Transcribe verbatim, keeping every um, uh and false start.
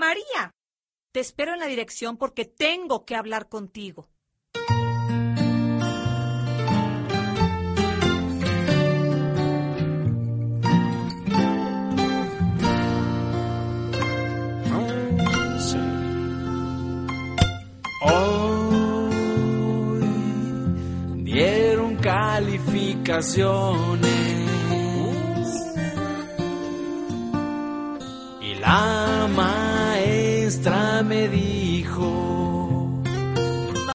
María, te espero en la dirección porque tengo que hablar contigo. Hoy dieron calificaciones y la maestra me dijo: